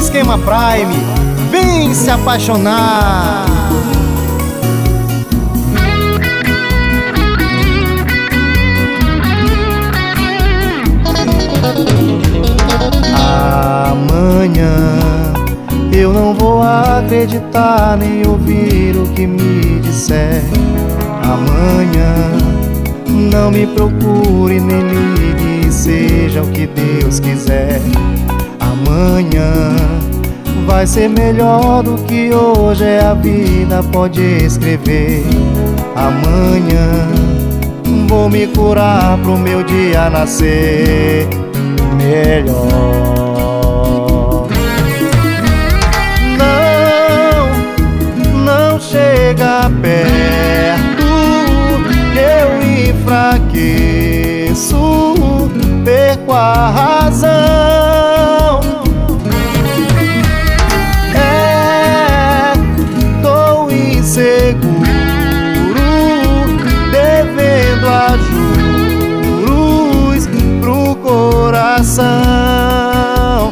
Esquema Prime, vem se apaixonar. Amanhã eu não vou acreditar nem ouvir o que me disser. Amanhã não me procure nem ligue, seja o que Deus quiser. Amanhã vai ser melhor do que hoje, é a vida, pode escrever. Amanhã vou me curar pro meu dia nascer melhor. Não chega perto, eu enfraqueço, perco a razão. Tô inseguro, devendo a juros pro coração.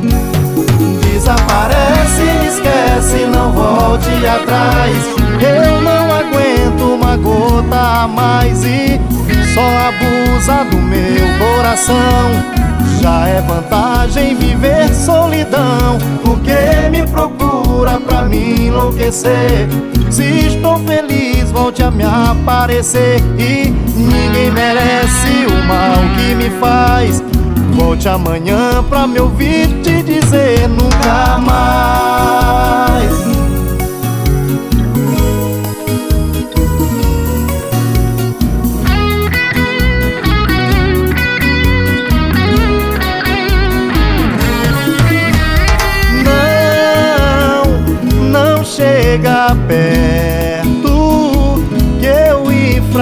Desaparece, esquece, não volte atrás. Eu não aguento uma gota a mais e só abusa do meu coração. Já é vantagem viver solidão, porque me procura pra me enlouquecer. Se estou feliz, volte a me aparecer. E ninguém merece o mal que me faz. Volte amanhã pra me ouvir te dizer nunca mais. Não chega perto, que eu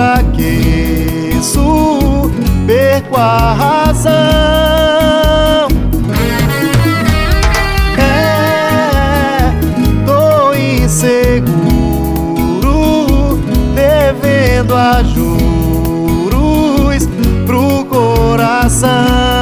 enfraqueço, perco a razão. Tô inseguro, devendo a juros pro coração.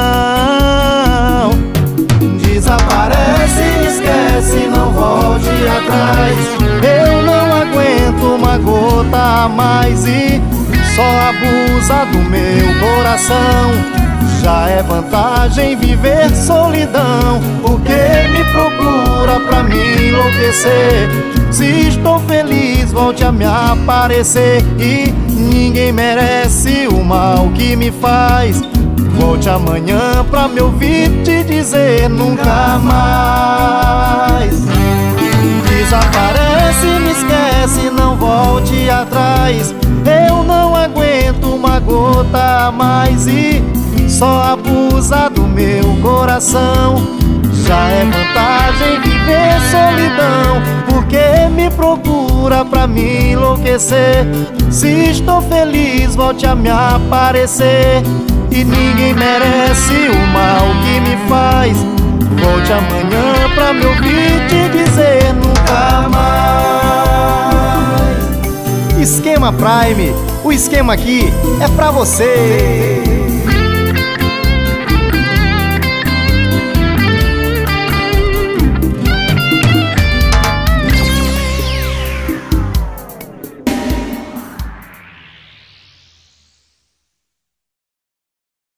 Desaparece, esquece, não volte atrás. Eu não aguento uma gota a mais e só abusa do meu coração. Já é vantagem viver solidão, porque me procura pra me enlouquecer. Se estou feliz, volte a me aparecer. E ninguém merece o mal que me faz. Volte amanhã pra me ouvir te dizer nunca mais. Desaparece, me esquece, não volte atrás. Eu não aguento uma gota a mais e só abusa do meu coração. Já é vantagem viver solidão, porque me procura pra me enlouquecer. Se estou feliz, volte a me aparecer. E ninguém merece o mal que me faz. Volte amanhã pra me ouvir te dizer nunca mais. Esquema Prime, o esquema aqui é pra você.